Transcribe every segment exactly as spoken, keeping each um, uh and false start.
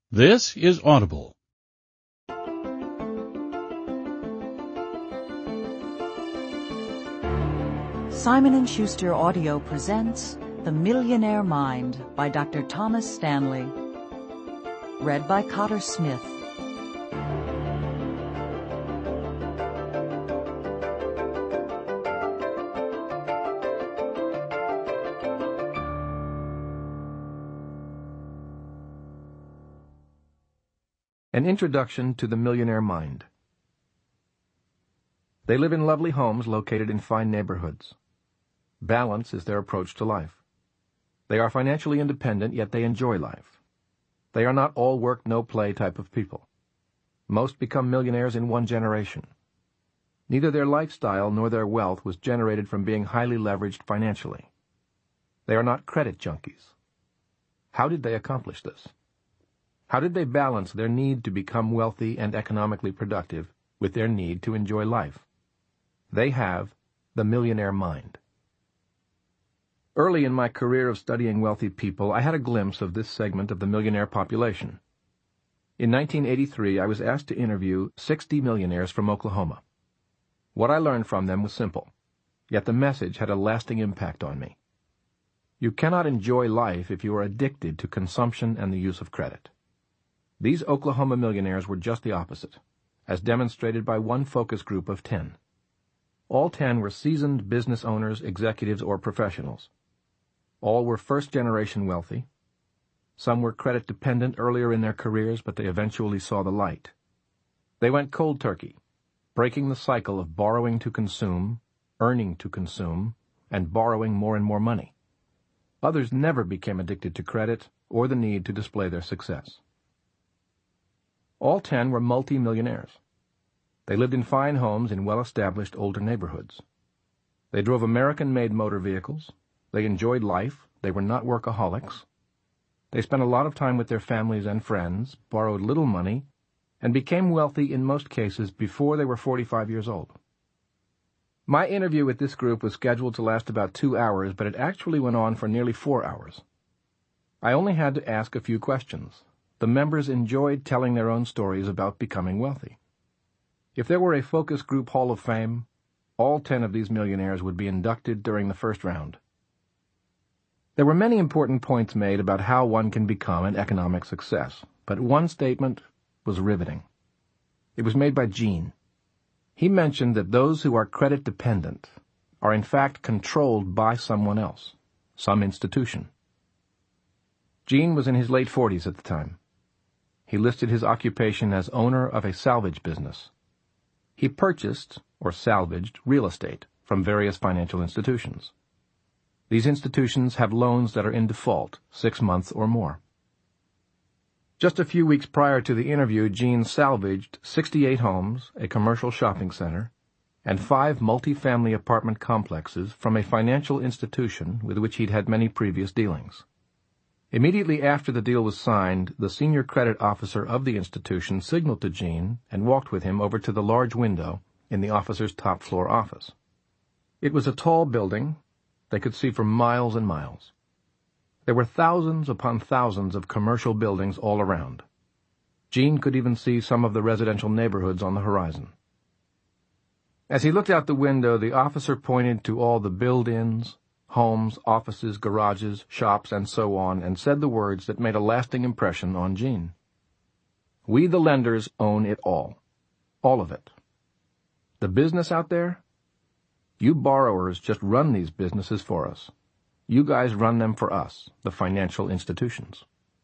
This is Audible. Simon and Schuster Audio presents The Millionaire Mind by Doctor Thomas Stanley. Read by Cotter Smith. An Introduction to the Millionaire Mind. They live in lovely homes located in fine neighborhoods. Balance is their approach to life. They are financially independent, yet they enjoy life. They are not all work, no play type of people. Most become millionaires in one generation. Neither their lifestyle nor their wealth was generated from being highly leveraged financially. They are not credit junkies. How did they accomplish this? How did they balance their need to become wealthy and economically productive with their need to enjoy life? They have the millionaire mind. Early in my career of studying wealthy people, I had a glimpse of this segment of the millionaire population. In nineteen eighty-three, I was asked to interview sixty millionaires from Oklahoma. What I learned from them was simple, yet the message had a lasting impact on me. You cannot enjoy life if you are addicted to consumption and the use of credit. These Oklahoma millionaires were just the opposite, as demonstrated by one focus group of ten. All ten were seasoned business owners, executives, or professionals. All were first-generation wealthy. Some were credit-dependent earlier in their careers, but they eventually saw the light. They went cold turkey, breaking the cycle of borrowing to consume, earning to consume, and borrowing more and more money. Others never became addicted to credit or the need to display their success. All ten were multi-millionaires. They lived in fine homes in well-established older neighborhoods. They drove American-made motor vehicles. They enjoyed life. They were not workaholics. They spent a lot of time with their families and friends, borrowed little money, and became wealthy in most cases before they were forty-five years old. My interview with this group was scheduled to last about two hours, but it actually went on for nearly four hours. I only had to ask a few questions. The members enjoyed telling their own stories about becoming wealthy. If there were a focus group hall of fame, all ten of these millionaires would be inducted during the first round. There were many important points made about how one can become an economic success, but one statement was riveting. It was made by Gene. He mentioned that those who are credit dependent are in fact controlled by someone else, some institution. Gene was in his late forties at the time. He listed his occupation as owner of a salvage business. He purchased, or salvaged, real estate from various financial institutions. These institutions have loans that are in default, six months or more. Just a few weeks prior to the interview, Gene salvaged sixty-eight homes, a commercial shopping center, and five multi-family apartment complexes from a financial institution with which he'd had many previous dealings. Immediately after the deal was signed, the senior credit officer of the institution signaled to Gene and walked with him over to the large window in the officer's top-floor office. It was a tall building. They could see for miles and miles. There were thousands upon thousands of commercial buildings all around. Gene could even see some of the residential neighborhoods on the horizon. As he looked out the window, the officer pointed to all the build-ins, homes, offices, garages, shops, and so on, and said the words that made a lasting impression on Gene. We, the lenders, own it all. All of it. The business out there? You borrowers just run these businesses for us. You guys run them for us, the financial institutions.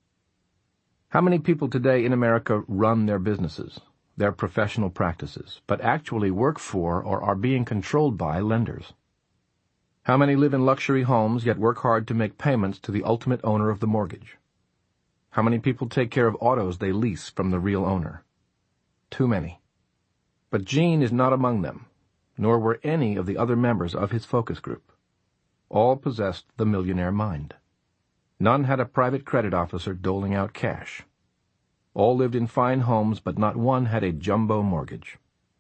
How many people today in America run their businesses, their professional practices, but actually work for or are being controlled by lenders? How many live in luxury homes yet work hard to make payments to the ultimate owner of the mortgage? How many people take care of autos they lease from the real owner? Too many. But Gene is not among them, nor were any of the other members of his focus group. All possessed the millionaire mind. None had a private credit officer doling out cash. All lived in fine homes, but not one had a jumbo mortgage.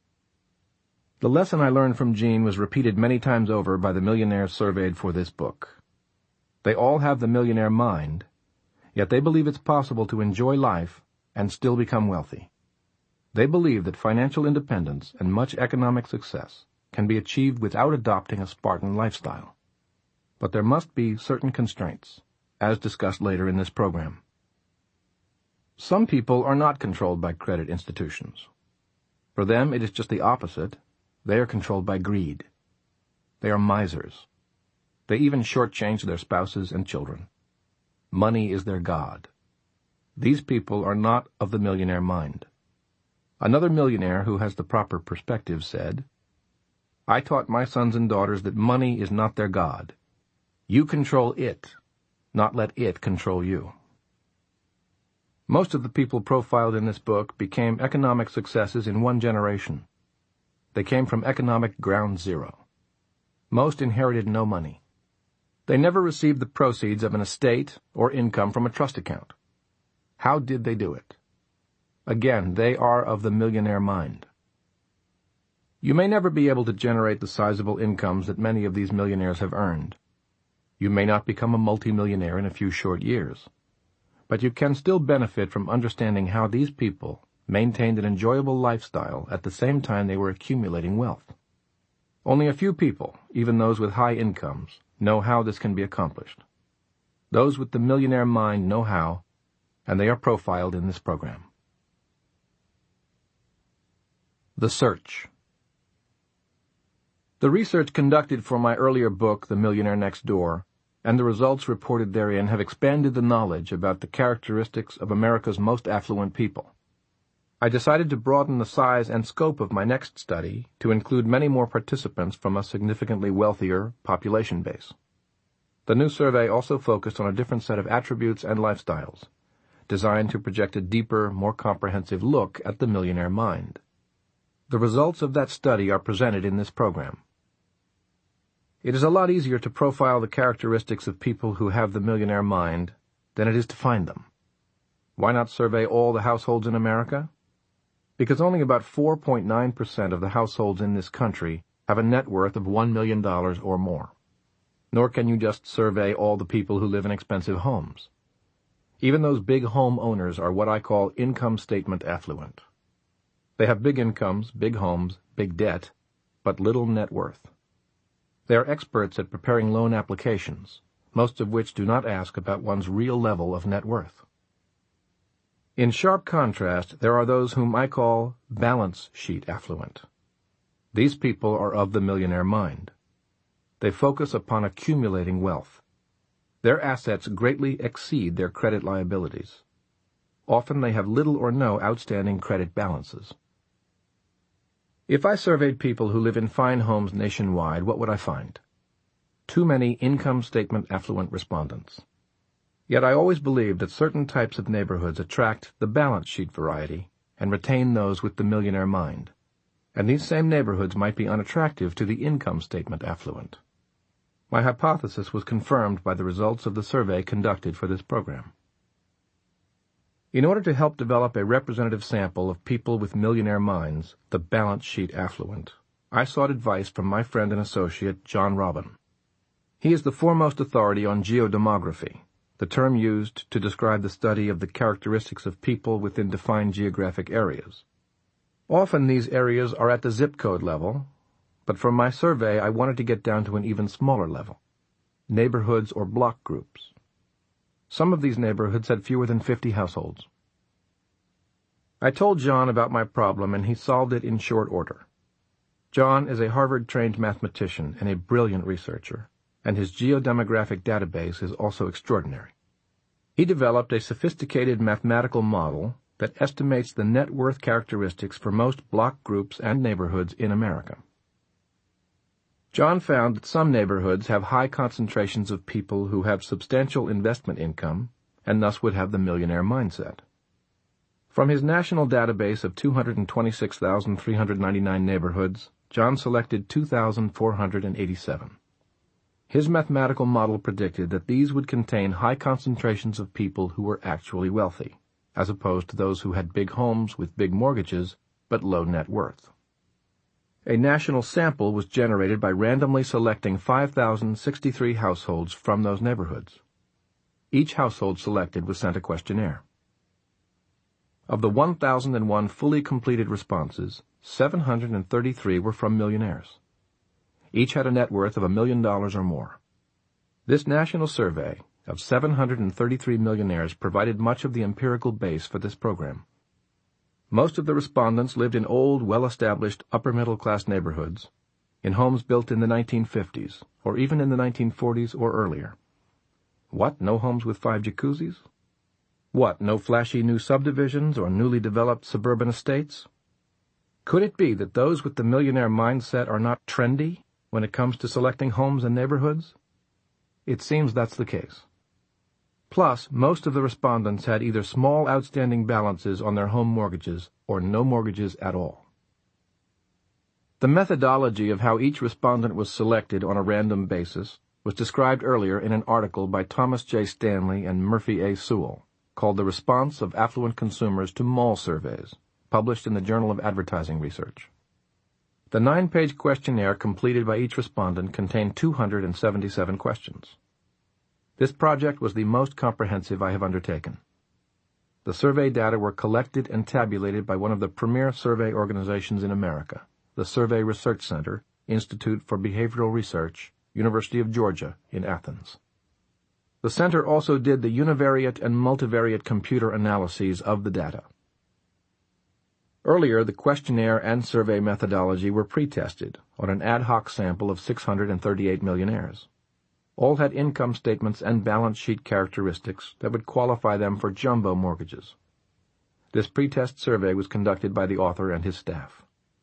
The lesson I learned from Gene was repeated many times over by the millionaires surveyed for this book. They all have the millionaire mind, yet they believe it's possible to enjoy life and still become wealthy. They believe that financial independence and much economic success can be achieved without adopting a Spartan lifestyle. But there must be certain constraints, as discussed later in this program. Some people are not controlled by credit institutions. For them, it is just the opposite. They are controlled by greed. They are misers. They even shortchange their spouses and children. Money is their god. These people are not of the millionaire mind. Another millionaire who has the proper perspective said, "I taught my sons and daughters that money is not their god. You control it, not let it control you." Most of the people profiled in this book became economic successes in one generation. They came from economic ground zero. Most inherited no money. They never received the proceeds of an estate or income from a trust account. How did they do it? Again, they are of the millionaire mind. You may never be able to generate the sizable incomes that many of these millionaires have earned. You may not become a multimillionaire in a few short years. But you can still benefit from understanding how these people maintained an enjoyable lifestyle at the same time they were accumulating wealth. Only a few people, even those with high incomes, know how this can be accomplished. Those with the millionaire mind know how, and they are profiled in this program. The Search. The research conducted for my earlier book, The Millionaire Next Door, and the results reported therein have expanded the knowledge about the characteristics of America's most affluent people. I decided to broaden the size and scope of my next study to include many more participants from a significantly wealthier population base. The new survey also focused on a different set of attributes and lifestyles, designed to project a deeper, more comprehensive look at the millionaire mind. The results of that study are presented in this program. It is a lot easier to profile the characteristics of people who have the millionaire mind than it is to find them. Why not survey all the households in America? Because only about four point nine percent of the households in this country have a net worth of one million dollars or more. Nor can you just survey all the people who live in expensive homes. Even those big home owners are what I call income statement affluent. They have big incomes, big homes, big debt, but little net worth. They are experts at preparing loan applications, most of which do not ask about one's real level of net worth. In sharp contrast, there are those whom I call balance sheet affluent. These people are of the millionaire mind. They focus upon accumulating wealth. Their assets greatly exceed their credit liabilities. Often they have little or no outstanding credit balances. If I surveyed people who live in fine homes nationwide, what would I find? Too many income statement affluent respondents. Yet I always believed that certain types of neighborhoods attract the balance sheet variety and retain those with the millionaire mind, and these same neighborhoods might be unattractive to the income statement affluent. My hypothesis was confirmed by the results of the survey conducted for this program. In order to help develop a representative sample of people with millionaire minds, the balance sheet affluent, I sought advice from my friend and associate, John Robin. He is the foremost authority on geodemography, the term used to describe the study of the characteristics of people within defined geographic areas. Often these areas are at the zip code level, but from my survey I wanted to get down to an even smaller level, neighborhoods or block groups. Some of these neighborhoods had fewer than fifty households. I told John about my problem, and he solved it in short order. John is a Harvard-trained mathematician and a brilliant researcher, and his geodemographic database is also extraordinary. He developed a sophisticated mathematical model that estimates the net worth characteristics for most block groups and neighborhoods in America. John found that some neighborhoods have high concentrations of people who have substantial investment income and thus would have the millionaire mindset. From his national database of two hundred twenty-six thousand three hundred ninety-nine neighborhoods, John selected two thousand four hundred eighty-seven. His mathematical model predicted that these would contain high concentrations of people who were actually wealthy, as opposed to those who had big homes with big mortgages but low net worth. A national sample was generated by randomly selecting five thousand sixty-three households from those neighborhoods. Each household selected was sent a questionnaire. Of the one thousand one fully completed responses, seven hundred thirty-three were from millionaires. Each had a net worth of a million dollars or more. This national survey of seven hundred thirty-three millionaires provided much of the empirical base for this program. Most of the respondents lived in old, well-established upper-middle-class neighborhoods, in homes built in the nineteen fifties, or even in the nineteen forties or earlier. What, no homes with five jacuzzis? What, no flashy new subdivisions or newly developed suburban estates? Could it be that those with the millionaire mindset are not trendy when it comes to selecting homes and neighborhoods? It seems that's the case. Plus, most of the respondents had either small outstanding balances on their home mortgages or no mortgages at all. The methodology of how each respondent was selected on a random basis was described earlier in an article by Thomas J. Stanley and Murphy A. Sewell, called The Response of Affluent Consumers to Mall Surveys, published in the Journal of Advertising Research. The nine-page questionnaire completed by each respondent contained two hundred seventy-seven questions. This project was the most comprehensive I have undertaken. The survey data were collected and tabulated by one of the premier survey organizations in America, the Survey Research Center, Institute for Behavioral Research, University of Georgia in Athens. The center also did the univariate and multivariate computer analyses of the data. Earlier, the questionnaire and survey methodology were pre-tested on an ad hoc sample of six hundred thirty-eight millionaires. All had income statements and balance sheet characteristics that would qualify them for jumbo mortgages. This pre-test survey was conducted by the author and his staff.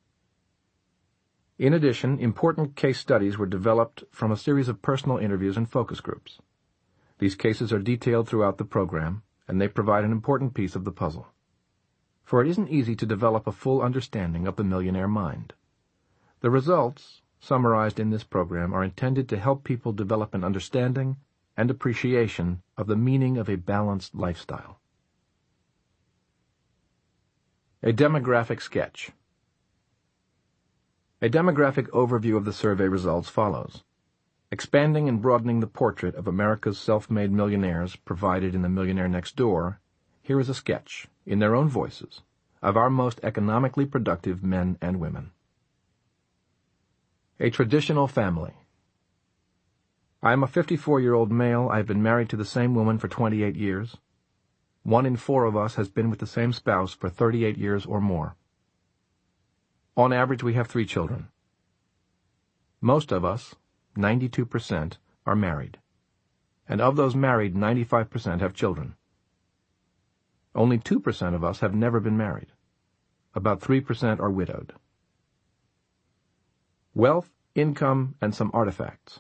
In addition, important case studies were developed from a series of personal interviews and focus groups. These cases are detailed throughout the program, and they provide an important piece of the puzzle. For it isn't easy to develop a full understanding of the millionaire mind. The results, summarized in this program, are intended to help people develop an understanding and appreciation of the meaning of a balanced lifestyle. A demographic sketch. A demographic overview of the survey results follows. Expanding and broadening the portrait of America's self-made millionaires provided in The Millionaire Next Door, here is a sketch, in their own voices, of our most economically productive men and women. A traditional family. I am a fifty-four-year-old male. I have been married to the same woman for twenty-eight years. One in four of us has been with the same spouse for thirty-eight years or more. On average, we have three children. Most of us, ninety-two percent, are married, and of those married, ninety-five percent have children. Only two percent of us have never been married. About three percent are widowed. Wealth, income, and some artifacts.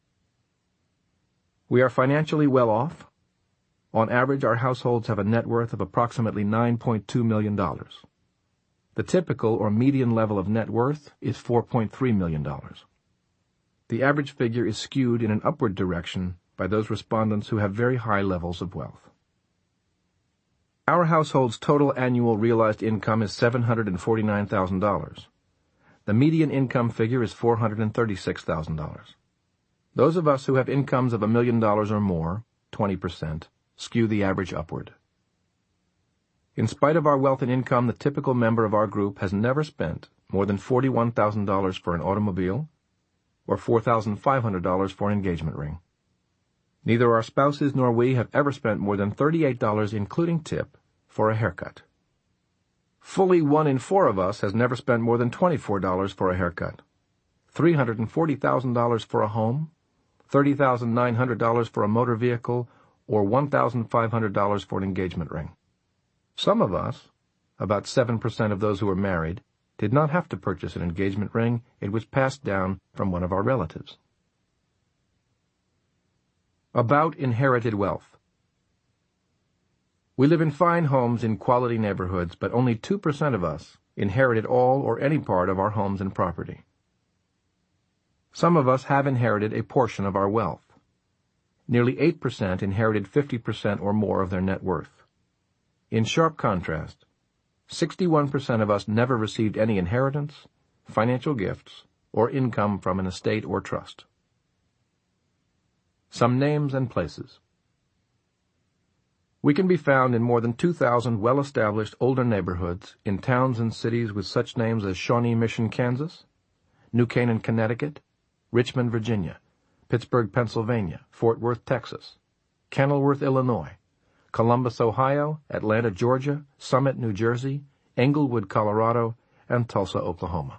We are financially well off. On average, our households have a net worth of approximately nine point two million dollars. The typical or median level of net worth is four point three million dollars. The average figure is skewed in an upward direction by those respondents who have very high levels of wealth. Our household's total annual realized income is seven hundred forty-nine thousand dollars. The median income figure is four hundred thirty-six thousand dollars. Those of us who have incomes of a million dollars or more, twenty percent, skew the average upward. In spite of our wealth and income, the typical member of our group has never spent more than forty-one thousand dollars for an automobile or four thousand five hundred dollars for an engagement ring. Neither our spouses nor we have ever spent more than thirty-eight dollars, including tip, for a haircut. Fully one in four of us has never spent more than twenty-four dollars for a haircut, three hundred forty thousand dollars for a home, thirty thousand nine hundred dollars for a motor vehicle, or one thousand five hundred dollars for an engagement ring. Some of us, about seven percent of those who were married, did not have to purchase an engagement ring. It was passed down from one of our relatives. About inherited wealth. We live in fine homes in quality neighborhoods, but only two percent of us inherited all or any part of our homes and property. Some of us have inherited a portion of our wealth. Nearly eight percent inherited fifty percent or more of their net worth. In sharp contrast, sixty-one percent of us never received any inheritance, financial gifts, or income from an estate or trust. Some names and places. We can be found in more than two thousand well-established older neighborhoods in towns and cities with such names as Shawnee Mission, Kansas, New Canaan, Connecticut, Richmond, Virginia, Pittsburgh, Pennsylvania, Fort Worth, Texas, Kenilworth, Illinois, Columbus, Ohio, Atlanta, Georgia, Summit, New Jersey, Englewood, Colorado, and Tulsa, Oklahoma.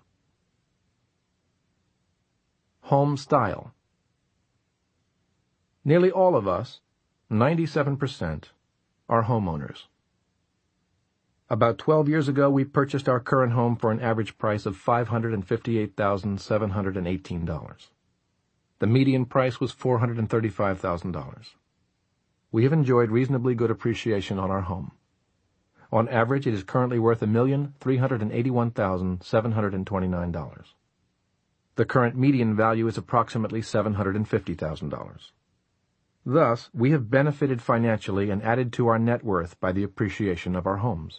Home style. Nearly all of us, ninety-seven percent, are homeowners. About twelve years ago, we purchased our current home for an average price of five hundred fifty-eight thousand seven hundred eighteen dollars. The median price was four hundred thirty-five thousand dollars. We have enjoyed reasonably good appreciation on our home. On average, it is currently worth one million three hundred eighty-one thousand seven hundred twenty-nine dollars. The current median value is approximately seven hundred fifty thousand dollars. Thus, we have benefited financially and added to our net worth by the appreciation of our homes.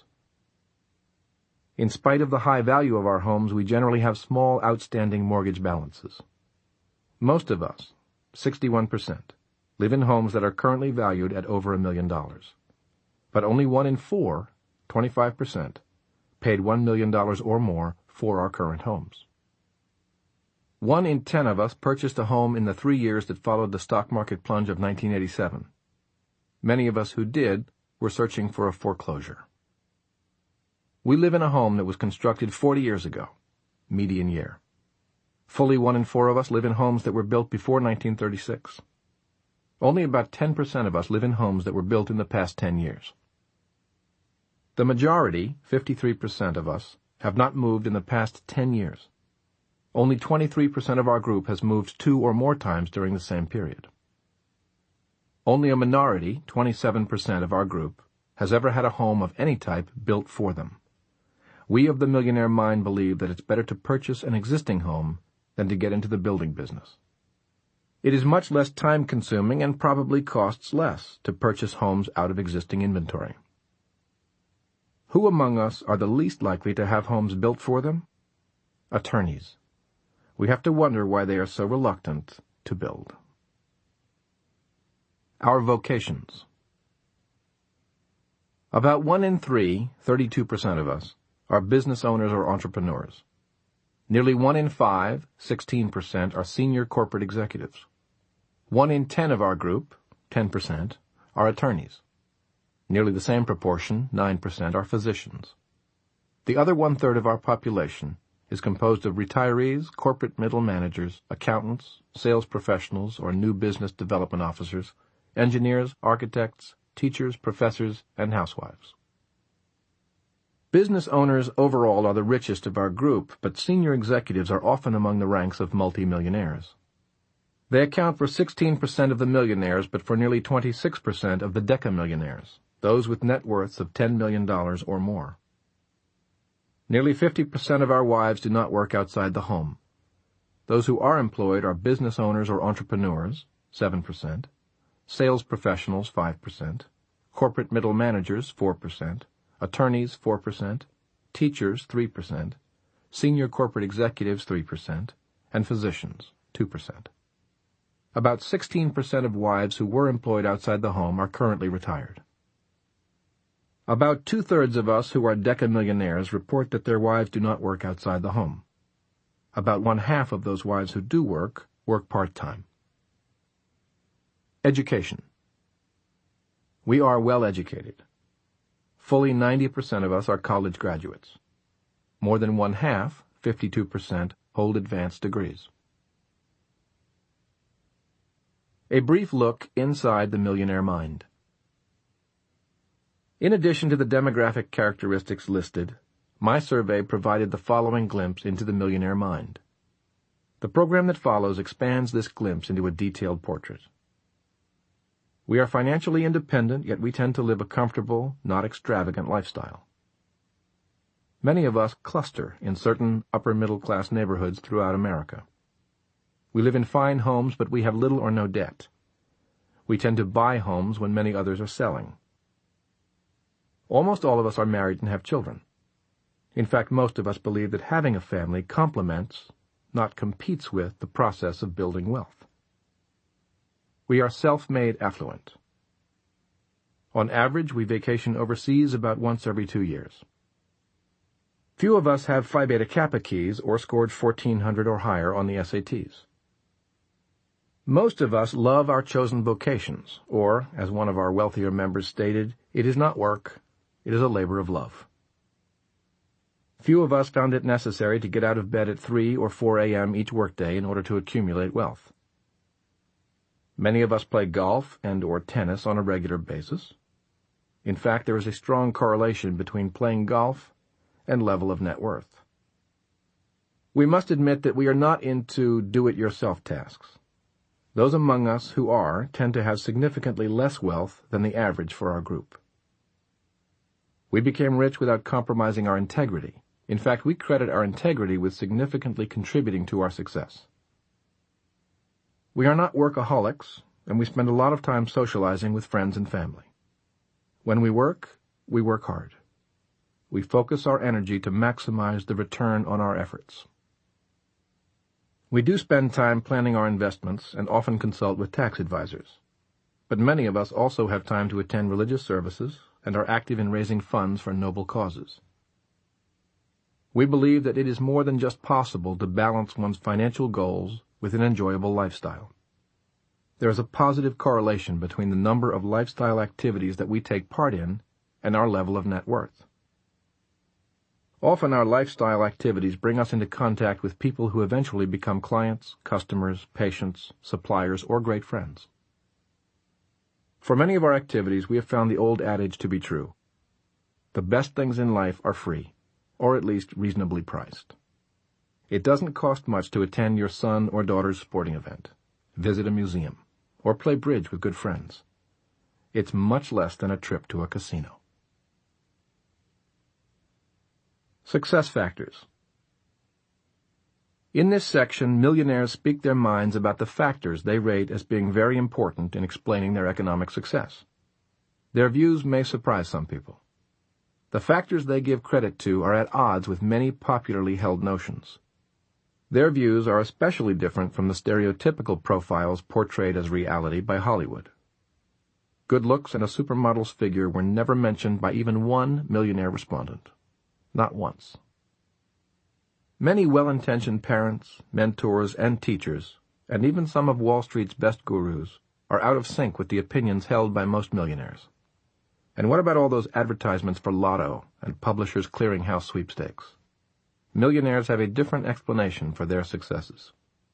In spite of the high value of our homes, we generally have small outstanding mortgage balances. Most of us, sixty-one percent, live in homes that are currently valued at over a million dollars. But only one in four, twenty-five percent, paid one million dollars or more for our current homes. One in ten of us purchased a home in the three years that followed the stock market plunge of nineteen eighty-seven. Many of us who did were searching for a foreclosure. We live in a home that was constructed forty years ago, median year. Fully one in four of us live in homes that were built before nineteen thirty-six. Only about ten percent of us live in homes that were built in the past ten years. The majority, fifty-three percent of us, have not moved in the past ten years. Only twenty-three percent of our group has moved two or more times during the same period. Only a minority, twenty-seven percent of our group, has ever had a home of any type built for them. We of the Millionaire Mind believe that it's better to purchase an existing home than to get into the building business. It is much less time-consuming and probably costs less to purchase homes out of existing inventory. Who among us are the least likely to have homes built for them? Attorneys. We have to wonder why they are so reluctant to build. Our vocations. About one in three, thirty-two percent of us, are business owners or entrepreneurs. Nearly one in five, sixteen percent, are senior corporate executives. One in ten of our group, ten percent, are attorneys. Nearly the same proportion, nine percent, are physicians. The other one-third of our population is composed of retirees, corporate middle managers, accountants, sales professionals or new business development officers, engineers, architects, teachers, professors, and housewives. Business owners overall are the richest of our group, but senior executives are often among the ranks of multimillionaires. They account for sixteen percent of the millionaires, but for nearly twenty-six percent of the decamillionaires, those with net worths of ten million dollars or more. Nearly fifty percent of our wives do not work outside the home. Those who are employed are business owners or entrepreneurs, seven percent, sales professionals, five percent, corporate middle managers, four percent, attorneys, four percent, teachers, three percent, senior corporate executives, three percent, and physicians, two percent. About sixteen percent of wives who were employed outside the home are currently retired. About two-thirds of us who are decamillionaires report that their wives do not work outside the home. About one-half of those wives who do work, work part-time. Education. We are well educated. Fully ninety percent of us are college graduates. More than one-half, fifty-two percent, hold advanced degrees. A brief look inside the Millionaire Mind. In addition to the demographic characteristics listed, my survey provided the following glimpse into the Millionaire Mind. The program that follows expands this glimpse into a detailed portrait. We are financially independent, yet we tend to live a comfortable, not extravagant lifestyle. Many of us cluster in certain upper-middle-class neighborhoods throughout America. We live in fine homes, but we have little or no debt. We tend to buy homes when many others are selling. Almost all of us are married and have children. In fact, most of us believe that having a family complements, not competes with, the process of building wealth. We are self-made affluent. On average, we vacation overseas about once every two years. Few of us have Phi Beta Kappa keys or scored fourteen hundred or higher on the S A Ts. Most of us love our chosen vocations, or, as one of our wealthier members stated, it is not work, it is a labor of love. Few of us found it necessary to get out of bed at three or four a m each workday in order to accumulate wealth. Many of us play golf and or tennis on a regular basis. In fact, there is a strong correlation between playing golf and level of net worth. We must admit that we are not into do-it-yourself tasks. Those among us who are tend to have significantly less wealth than the average for our group. We became rich without compromising our integrity. In fact, we credit our integrity with significantly contributing to our success. We are not workaholics, and we spend a lot of time socializing with friends and family. When we work, we work hard. We focus our energy to maximize the return on our efforts. We do spend time planning our investments and often consult with tax advisors. But many of us also have time to attend religious services and are active in raising funds for noble causes. We believe that it is more than just possible to balance one's financial goals with an enjoyable lifestyle. There is a positive correlation between the number of lifestyle activities that we take part in and our level of net worth. Often our lifestyle activities bring us into contact with people who eventually become clients, customers, patients, suppliers, or great friends. For many of our activities, we have found the old adage to be true. The best things in life are free, or at least reasonably priced. It doesn't cost much to attend your son or daughter's sporting event, visit a museum, or play bridge with good friends. It's much less than a trip to a casino. Success factors. In this section, millionaires speak their minds about the factors they rate as being very important in explaining their economic success. Their views may surprise some people. The factors they give credit to are at odds with many popularly held notions. Their views are especially different from the stereotypical profiles portrayed as reality by Hollywood. Good looks and a supermodel's figure were never mentioned by even one millionaire respondent. Not once. Many well-intentioned parents, mentors, and teachers, and even some of Wall Street's best gurus, are out of sync with the opinions held by most millionaires. And what about all those advertisements for Lotto and Publishers Clearinghouse sweepstakes? Millionaires have a different explanation for their successes.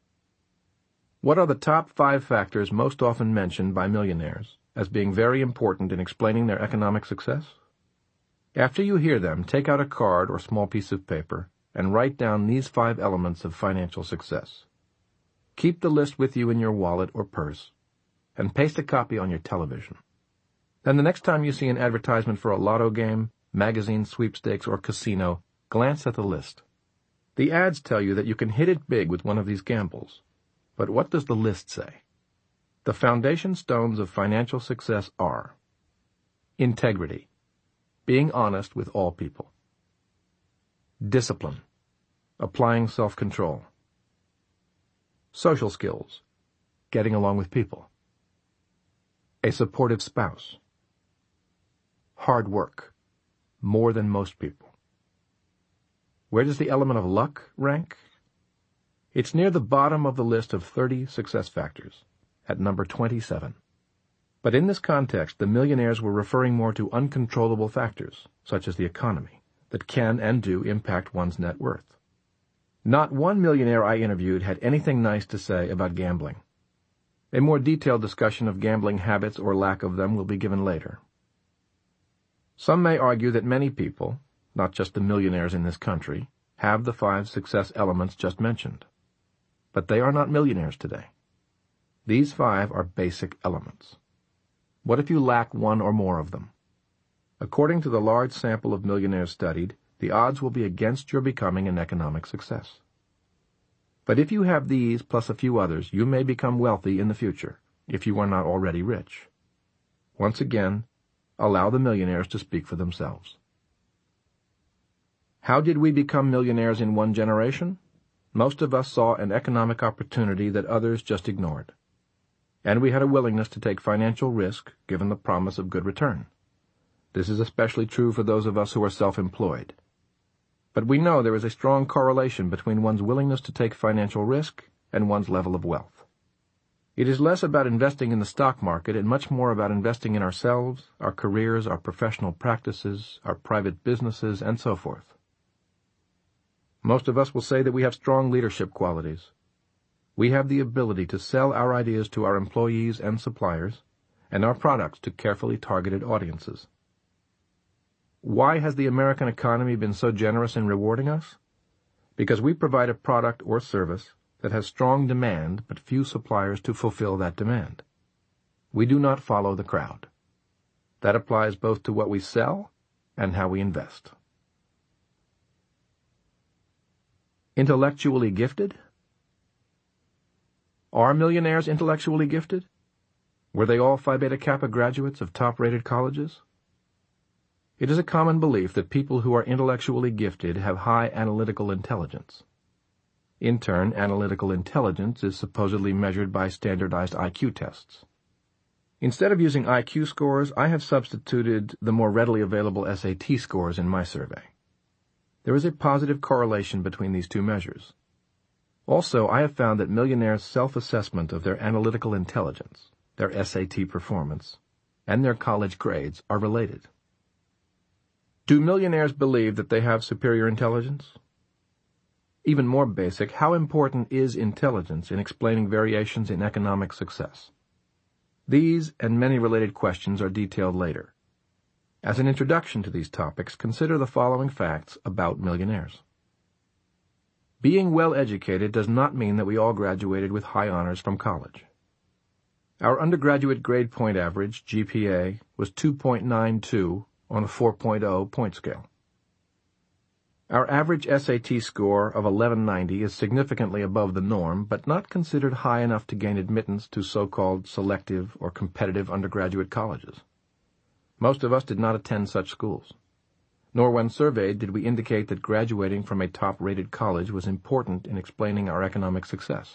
What are the top five factors most often mentioned by millionaires as being very important in explaining their economic success? After you hear them, take out a card or small piece of paper and write down these five elements of financial success. Keep the list with you in your wallet or purse, and paste a copy on your television. Then the next time you see an advertisement for a lotto game, magazine sweepstakes, or casino, glance at the list. The ads tell you that you can hit it big with one of these gambles. But what does the list say? The foundation stones of financial success are integrity, being honest with all people. Discipline, applying self-control. Social skills, getting along with people. A supportive spouse. Hard work, more than most people. Where does the element of luck rank? It's near the bottom of the list of thirty success factors, at number twenty-seven. But in this context, the millionaires were referring more to uncontrollable factors, such as the economy, that can and do impact one's net worth. Not one millionaire I interviewed had anything nice to say about gambling. A more detailed discussion of gambling habits or lack of them will be given later. Some may argue that many people, not just the millionaires in this country, have the five success elements just mentioned. But they are not millionaires today. These five are basic elements. What if you lack one or more of them? According to the large sample of millionaires studied, the odds will be against your becoming an economic success. But if you have these plus a few others, you may become wealthy in the future, if you are not already rich. Once again, allow the millionaires to speak for themselves. How did we become millionaires in one generation? Most of us saw an economic opportunity that others just ignored. and we had a willingness to take financial risk given the promise of good return. This is especially true for those of us who are self-employed. But we know there is a strong correlation between one's willingness to take financial risk and one's level of wealth. It is less about investing in the stock market and much more about investing in ourselves, our careers, our professional practices, our private businesses, and so forth. Most of us will say that we have strong leadership qualities. We have the ability to sell our ideas to our employees and suppliers, and our products to carefully targeted audiences. Why has the American economy been so generous in rewarding us? Because we provide a product or service that has strong demand but few suppliers to fulfill that demand. We do not follow the crowd. That applies both to what we sell and how we invest. Intellectually gifted? Are millionaires intellectually gifted? Were they all Phi Beta Kappa graduates of top-rated colleges? It is a common belief that people who are intellectually gifted have high analytical intelligence. In turn, analytical intelligence is supposedly measured by standardized I Q tests. Instead of using I Q scores, I have substituted the more readily available S A T scores in my survey. There is a positive correlation between these two measures. Also, I have found that millionaires' self-assessment of their analytical intelligence, their S A T performance, and their college grades are related. Do millionaires believe that they have superior intelligence? Even more basic, how important is intelligence in explaining variations in economic success? These and many related questions are detailed later. As an introduction to these topics, consider the following facts about millionaires. Being well-educated does not mean that we all graduated with high honors from college. Our undergraduate grade point average, G P A, was two point nine two on a four point oh point scale. Our average S A T score of eleven ninety is significantly above the norm, but not considered high enough to gain admittance to so-called selective or competitive undergraduate colleges. Most of us did not attend such schools. Nor when surveyed did we indicate that graduating from a top-rated college was important in explaining our economic success.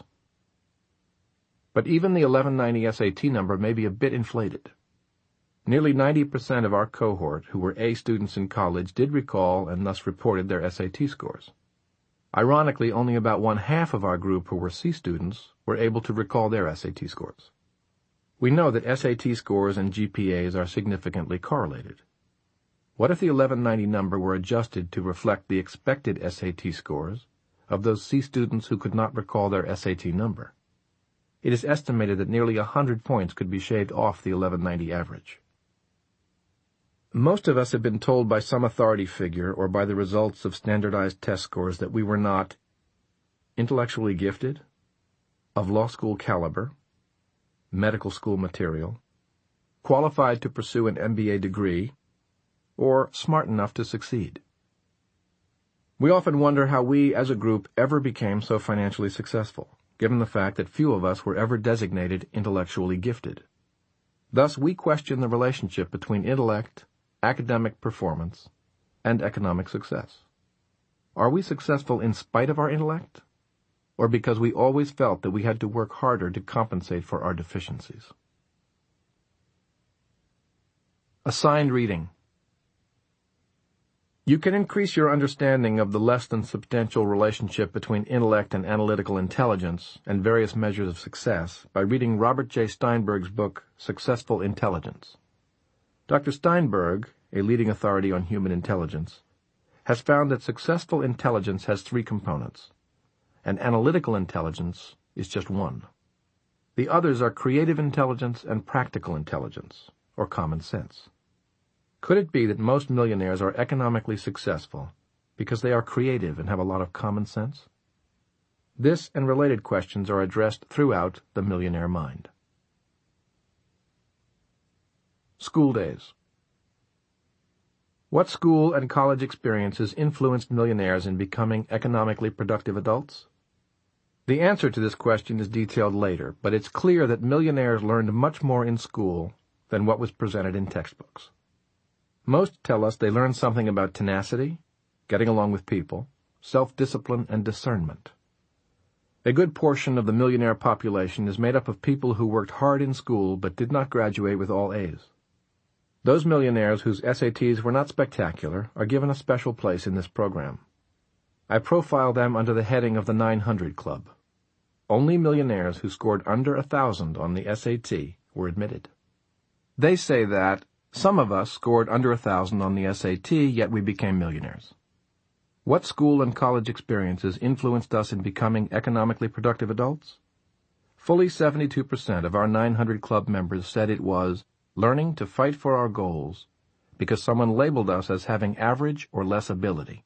But even the eleven ninety S A T number may be a bit inflated. Nearly ninety percent of our cohort who were A students in college did recall and thus reported their S A T scores. Ironically, only about one-half of our group who were C students were able to recall their S A T scores. We know that S A T scores and G P As are significantly correlated. What if the eleven ninety number were adjusted to reflect the expected S A T scores of those C students who could not recall their S A T number? It is estimated that nearly one hundred points could be shaved off the eleven ninety average. Most of us have been told by some authority figure or by the results of standardized test scores that we were not intellectually gifted, of law school caliber, medical school material, qualified to pursue an M B A degree, or smart enough to succeed. We often wonder how we, as a group, ever became so financially successful, given the fact that few of us were ever designated intellectually gifted. Thus, we question the relationship between intellect, academic performance, and economic success. Are we successful in spite of our intellect, or because we always felt that we had to work harder to compensate for our deficiencies? Assigned reading. You can increase your understanding of the less than substantial relationship between intellect and analytical intelligence and various measures of success by reading Robert J. Steinberg's book, Successful Intelligence. Doctor Steinberg, a leading authority on human intelligence, has found that successful intelligence has three components, and analytical intelligence is just one. The others are creative intelligence and practical intelligence, or common sense. Could it be that most millionaires are economically successful because they are creative and have a lot of common sense? This and related questions are addressed throughout The Millionaire Mind. School days. What school and college experiences influenced millionaires in becoming economically productive adults? The answer to this question is detailed later, but it's clear that millionaires learned much more in school than what was presented in textbooks. Most tell us they learned something about tenacity, getting along with people, self-discipline, and discernment. A good portion of the millionaire population is made up of people who worked hard in school but did not graduate with all A's. Those millionaires whose S A Ts were not spectacular are given a special place in this program. I profile them under the heading of the nine hundred Club. Only millionaires who scored under a thousand on the S A T were admitted. They say that some of us scored under a thousand on the S A T, yet we became millionaires. What school and college experiences influenced us in becoming economically productive adults? Fully seventy-two percent of our nine hundred Club members said it was learning to fight for our goals because someone labeled us as having average or less ability.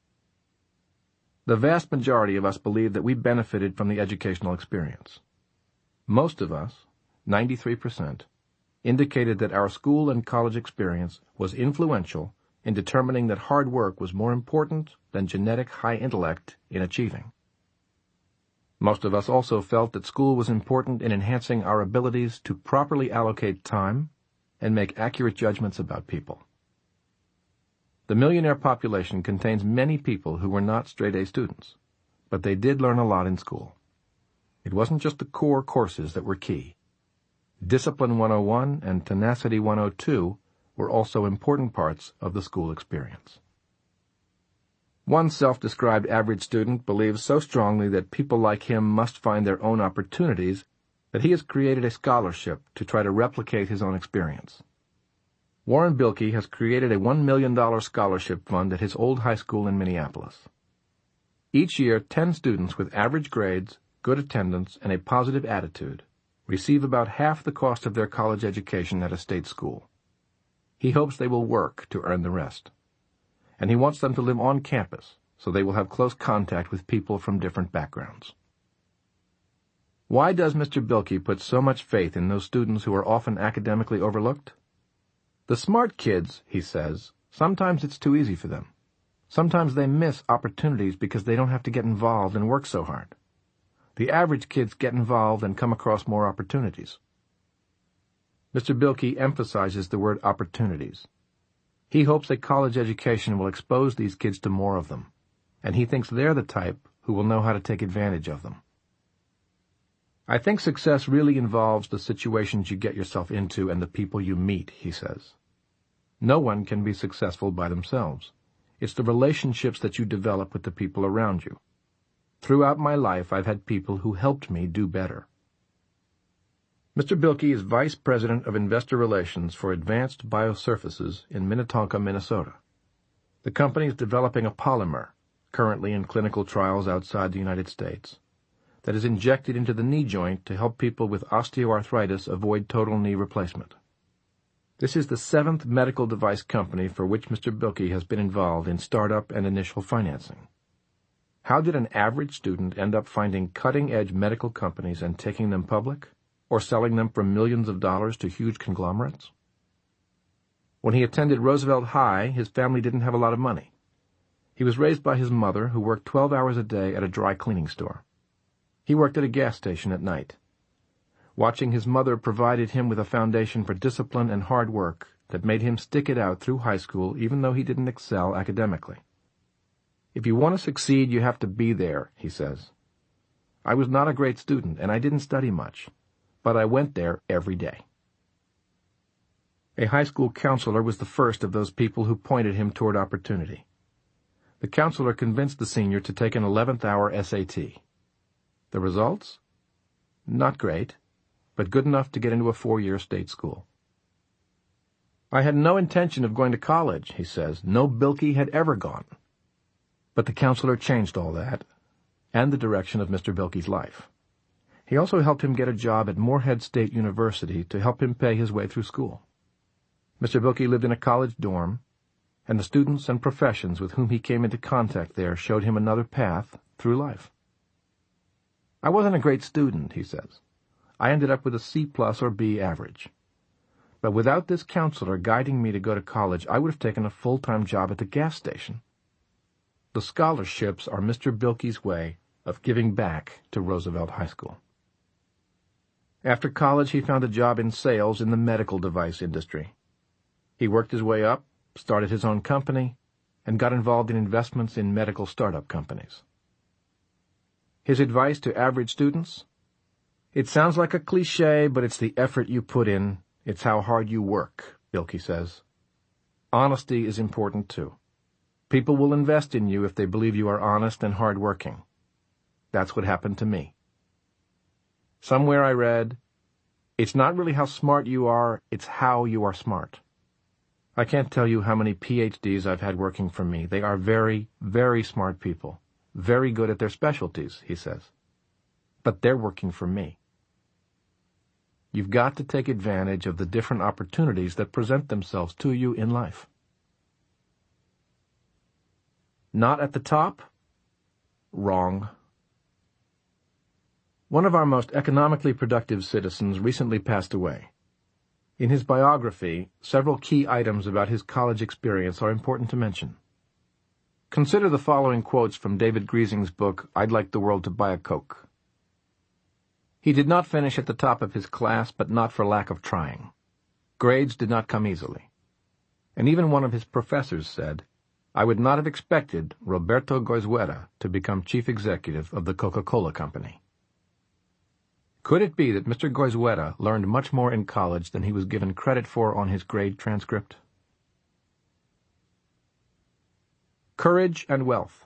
The vast majority of us believe that we benefited from the educational experience. Most of us, ninety-three percent, indicated that our school and college experience was influential in determining that hard work was more important than genetic high intellect in achieving. Most of us also felt that school was important in enhancing our abilities to properly allocate time and make accurate judgments about people. The millionaire population contains many people who were not straight-A students, but they did learn a lot in school. It wasn't just the core courses that were key. Discipline one oh one and Tenacity one oh two were also important parts of the school experience. One self-described average student believes so strongly that people like him must find their own opportunities that he has created a scholarship to try to replicate his own experience. Warren Bilkey has created a one million dollars scholarship fund at his old high school in Minneapolis. Each year, ten students with average grades, good attendance, and a positive attitude receive about half the cost of their college education at a state school. He hopes they will work to earn the rest. And he wants them to live on campus so they will have close contact with people from different backgrounds. Why does Mister Bilkey put so much faith in those students who are often academically overlooked? The smart kids, he says, sometimes it's too easy for them. Sometimes they miss opportunities because they don't have to get involved and work so hard. The average kids get involved and come across more opportunities. Mister Bilkey emphasizes the word opportunities. He hopes a college education will expose these kids to more of them, and he thinks they're the type who will know how to take advantage of them. I think success really involves the situations you get yourself into and the people you meet, he says. No one can be successful by themselves. It's the relationships that you develop with the people around you. Throughout my life, I've had people who helped me do better. Mister Bilkey is Vice President of Investor Relations for Advanced Biosurfaces in Minnetonka, Minnesota. The company is developing a polymer, currently in clinical trials outside the United States, that is injected into the knee joint to help people with osteoarthritis avoid total knee replacement. This is the seventh medical device company for which Mister Bilkey has been involved in startup and initial financing. How did an average student end up finding cutting-edge medical companies and taking them public, or selling them for millions of dollars to huge conglomerates? When he attended Roosevelt High, his family didn't have a lot of money. He was raised by his mother, who worked twelve hours a day at a dry cleaning store. He worked at a gas station at night. Watching his mother provided him with a foundation for discipline and hard work that made him stick it out through high school even though he didn't excel academically. If you want to succeed, you have to be there, he says. I was not a great student, and I didn't study much, but I went there every day. A high school counselor was the first of those people who pointed him toward opportunity. The counselor convinced the senior to take an eleventh hour S A T. The results? Not great, but good enough to get into a four-year state school. I had no intention of going to college, he says. No Bilkey had ever gone. But the counselor changed all that, and the direction of Mister Bilkey's life. He also helped him get a job at Morehead State University to help him pay his way through school. Mister Bilkey lived in a college dorm, and the students and professions with whom he came into contact there showed him another path through life. I wasn't a great student, he says. I ended up with a C plus or B average. But without this counselor guiding me to go to college, I would have taken a full-time job at the gas station. The scholarships are Mister Bilkey's way of giving back to Roosevelt High School. After college, he found a job in sales in the medical device industry. He worked his way up, started his own company, and got involved in investments in medical startup companies. His advice to average students? It sounds like a cliché, but it's the effort you put in. It's how hard you work, Bilkey says. Honesty is important, too. People will invest in you if they believe you are honest and hard-working. That's what happened to me. Somewhere I read, "It's not really how smart you are, it's how you are smart." I can't tell you how many P H Ds I've had working for me. They are very, very smart people, very good at their specialties, he says. But they're working for me. You've got to take advantage of the different opportunities that present themselves to you in life. Not at the top? Wrong. One of our most economically productive citizens recently passed away. In his biography, several key items about his college experience are important to mention. Consider the following quotes from David Griesing's book, I'd Like the World to Buy a Coke. He did not finish at the top of his class, but not for lack of trying. Grades did not come easily. And even one of his professors said, I would not have expected Roberto Goizueta to become chief executive of the Coca-Cola Company. Could it be that Mister Goizueta learned much more in college than he was given credit for on his grade transcript? Courage and wealth.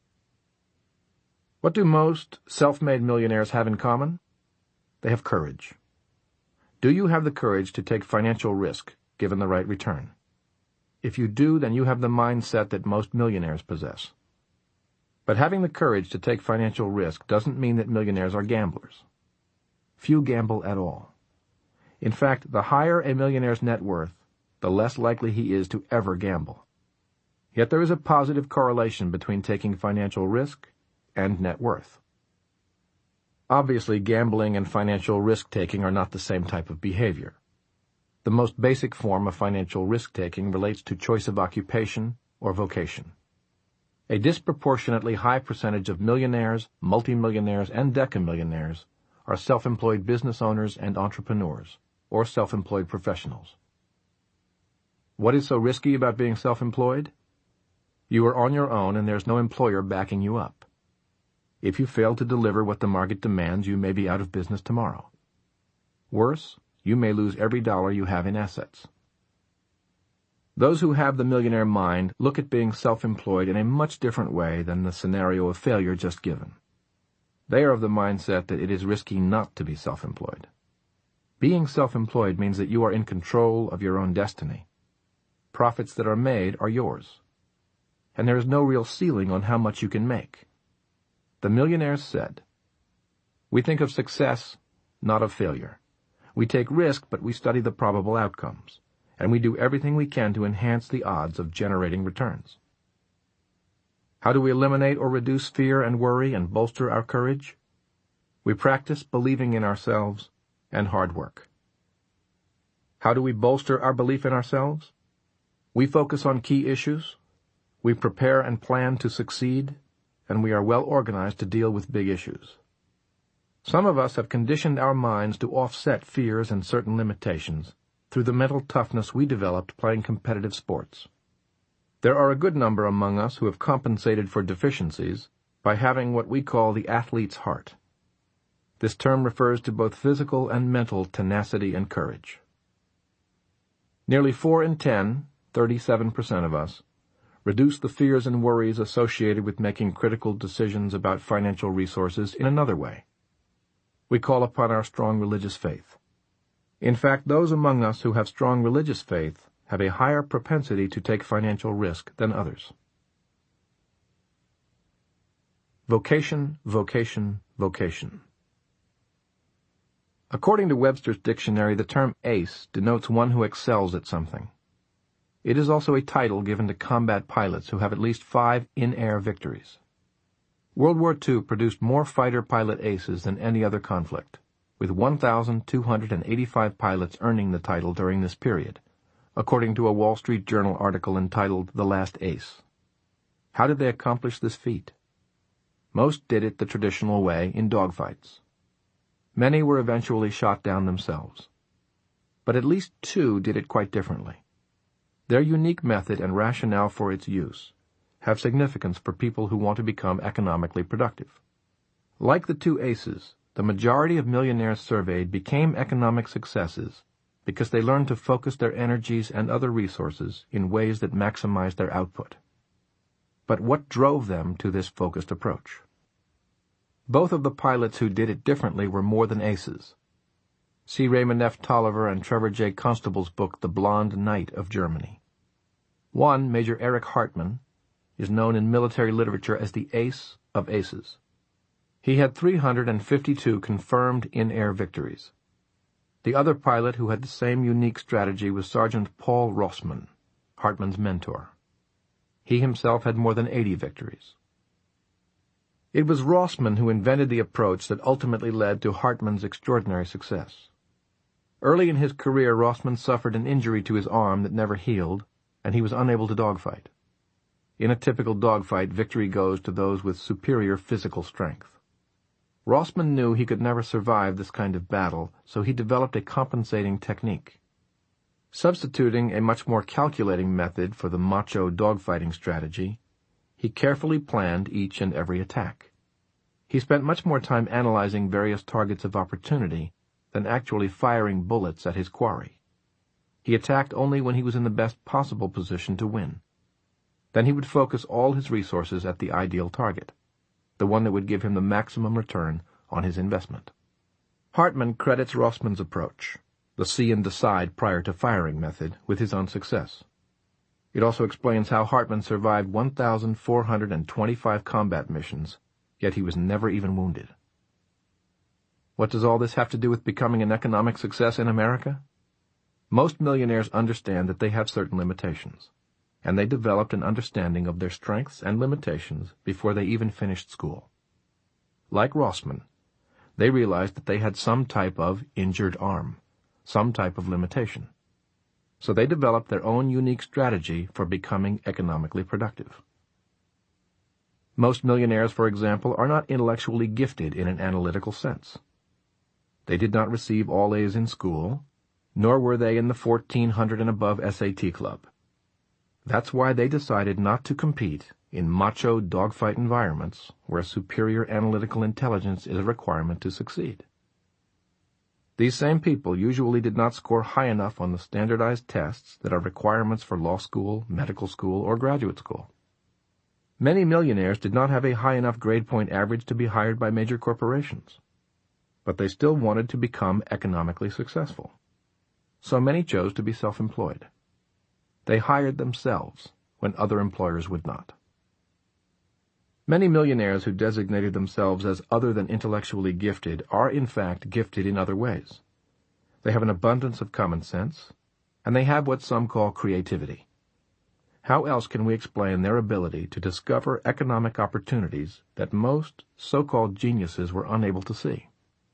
What do most self-made millionaires have in common? They have courage. Do you have the courage to take financial risk, given the right return? If you do, then you have the mindset that most millionaires possess. But having the courage to take financial risk doesn't mean that millionaires are gamblers. Few gamble at all. In fact, the higher a millionaire's net worth, the less likely he is to ever gamble. Yet there is a positive correlation between taking financial risk and net worth. Obviously, gambling and financial risk-taking are not the same type of behavior. The most basic form of financial risk-taking relates to choice of occupation or vocation. A disproportionately high percentage of millionaires, multimillionaires, and decamillionaires are self-employed business owners and entrepreneurs, or self-employed professionals. What is so risky about being self-employed? You are on your own and there's no employer backing you up. If you fail to deliver what the market demands, you may be out of business tomorrow. Worse, you may lose every dollar you have in assets. Those who have the millionaire mind look at being self-employed in a much different way than the scenario of failure just given. They are of the mindset that it is risky not to be self-employed. Being self-employed means that you are in control of your own destiny. Profits that are made are yours. And there is no real ceiling on how much you can make. The millionaires said, "We think of success, not of failure. We take risk, but we study the probable outcomes, and we do everything we can to enhance the odds of generating returns." How do we eliminate or reduce fear and worry and bolster our courage? We practice believing in ourselves and hard work. How do we bolster our belief in ourselves? We focus on key issues, we prepare and plan to succeed, and we are well organized to deal with big issues. Some of us have conditioned our minds to offset fears and certain limitations through the mental toughness we developed playing competitive sports. There are a good number among us who have compensated for deficiencies by having what we call the athlete's heart. This term refers to both physical and mental tenacity and courage. Nearly four in ten, thirty-seven percent of us, reduce the fears and worries associated with making critical decisions about financial resources in another way. We call upon our strong religious faith. In fact, those among us who have strong religious faith have a higher propensity to take financial risk than others. Vocation, vocation, vocation. According to Webster's dictionary, the term ace denotes one who excels at something. It is also a title given to combat pilots who have at least five in-air victories. World War Two produced more fighter pilot aces than any other conflict, with one thousand two hundred eighty-five pilots earning the title during this period, according to a Wall Street Journal article entitled The Last Ace. How did they accomplish this feat? Most did it the traditional way, in dogfights. Many were eventually shot down themselves. But at least two did it quite differently. Their unique method and rationale for its use have significance for people who want to become economically productive. Like the two aces, the majority of millionaires surveyed became economic successes because they learned to focus their energies and other resources in ways that maximized their output. But what drove them to this focused approach? Both of the pilots who did it differently were more than aces. See Raymond F. Tolliver and Trevor J. Constable's book, The Blonde Knight of Germany. One, Major Eric Hartmann, is known in military literature as the ace of aces. He had three hundred fifty-two confirmed in-air victories. The other pilot who had the same unique strategy was Sergeant Paul Rossmann, Hartmann's mentor. He himself had more than eighty victories. It was Rossmann who invented the approach that ultimately led to Hartmann's extraordinary success. Early in his career, Rossmann suffered an injury to his arm that never healed, and he was unable to dogfight. In a typical dogfight, victory goes to those with superior physical strength. Rossmann knew he could never survive this kind of battle, so he developed a compensating technique. Substituting a much more calculating method for the macho dogfighting strategy, he carefully planned each and every attack. He spent much more time analyzing various targets of opportunity than actually firing bullets at his quarry. He attacked only when he was in the best possible position to win. Then he would focus all his resources at the ideal target, the one that would give him the maximum return on his investment. Hartmann credits Rossmann's approach, the see and decide prior to firing method, with his own success. It also explains how Hartmann survived one thousand four hundred twenty-five combat missions, yet he was never even wounded. What does all this have to do with becoming an economic success in America? Most millionaires understand that they have certain limitations, and they developed an understanding of their strengths and limitations before they even finished school. Like Rossmann, they realized that they had some type of injured arm, some type of limitation. So they developed their own unique strategy for becoming economically productive. Most millionaires, for example, are not intellectually gifted in an analytical sense. They did not receive all A's in school, nor were they in the fourteen hundred and above S A T club. That's why they decided not to compete in macho dogfight environments where superior analytical intelligence is a requirement to succeed. These same people usually did not score high enough on the standardized tests that are requirements for law school, medical school, or graduate school. Many millionaires did not have a high enough grade point average to be hired by major corporations, but they still wanted to become economically successful. So many chose to be self-employed. They hired themselves when other employers would not. Many millionaires who designated themselves as other than intellectually gifted are in fact gifted in other ways. They have an abundance of common sense, and they have what some call creativity. How else can we explain their ability to discover economic opportunities that most so-called geniuses were unable to see?